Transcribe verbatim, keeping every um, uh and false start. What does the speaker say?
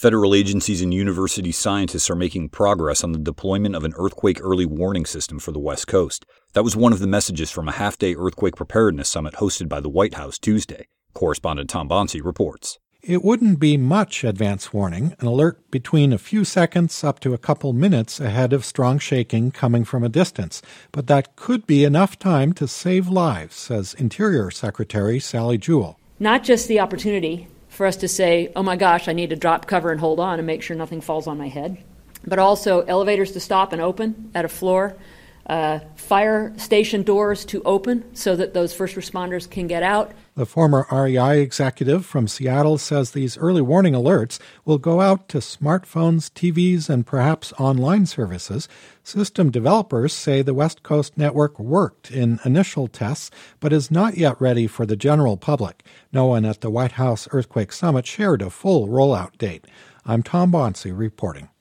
Federal agencies and university scientists are making progress on the deployment of an earthquake early warning system for the West Coast. That was one of the messages from a half-day earthquake preparedness summit hosted by the White House Tuesday. Correspondent Tom Bonsi reports. It wouldn't be much advance warning, an alert between a few seconds up to a couple minutes ahead of strong shaking coming from a distance. But that could be enough time to save lives, says Interior Secretary Sally Jewell. Not just the opportunity for us to say, oh my gosh, I need to drop cover and hold on and make sure nothing falls on my head, but also elevators to stop and open at a floor, uh, fire station doors to open so that those first responders can get out. The former R E I executive from Seattle says these early warning alerts will go out to smartphones, T Vs, and perhaps online services. System developers say the West Coast network worked in initial tests, but is not yet ready for the general public. No one at the White House Earthquake Summit shared a full rollout date. I'm Tom Bonsi reporting.